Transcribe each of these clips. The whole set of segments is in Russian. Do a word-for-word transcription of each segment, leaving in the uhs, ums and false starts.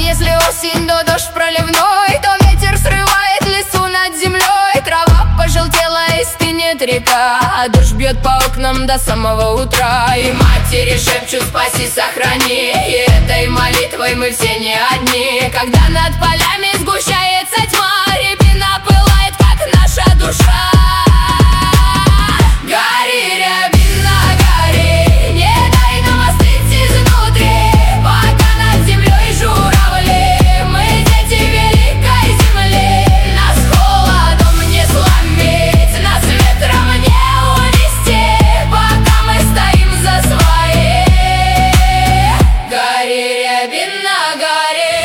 если осень, то дождь проливной, то ветер срывает листву над землей. Трава пожелтела и стынет река, а дождь бьет по окнам до самого утра. И матери шепчут: спаси, сохрани. И этой молитвой мы все не одни. Когда над полями сгущается тьма, рябина пылает, как наша душа. Гори, рябина, гори, не дай нам остыть изнутри, пока над землей журавли. Мы дети великой земли, нас холодом не сломить, нас ветром не унести, пока мы стоим за свои. Гори, рябина, гори.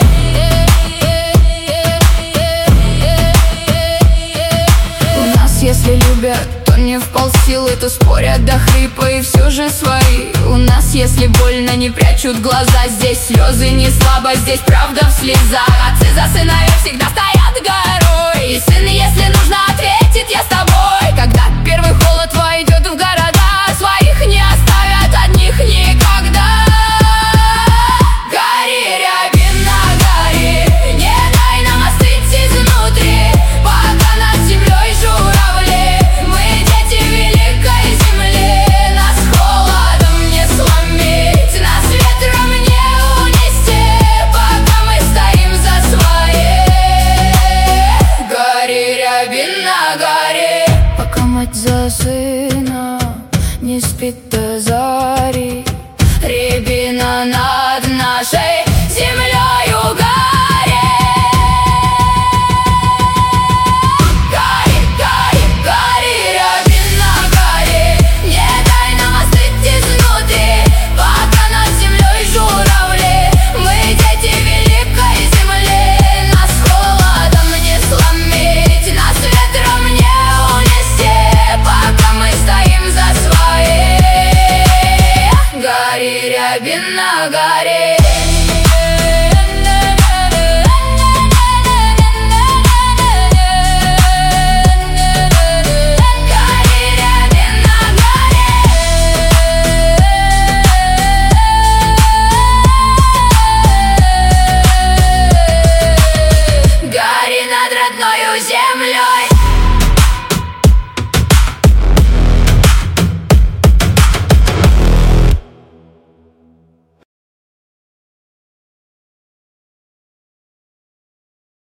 У нас, если любят, то не в полсилы, то спорят до хрипа и все же свои. У нас, если больно, не прячут глаза. Здесь слезы не слабо, здесь правда в слезах. Отцы за сыновей всегда стоят горой, и сын, если нужно, ответит: я с тобой. Когда первый холод войдет в города, своих не оставят одних никогда. Гори, рябина, гори, не дай нам остыть изнутри, пока над землей журавли. Мы дети великой земли, нас холодом не сломить, нас ветром не унести, пока мы стоим за свои. Гори, рябина, гори. Пока мать за сына не спит до зари, рябина над нашей землею гори. Гори, гори, гори, рябина, гори, не дай нам остыть изнутри, пока над землей журавли. Мы дети великой земли, нас холодом не сломить, нас ветром не унести, пока мы стоим за свои. Гори, рябина, гори.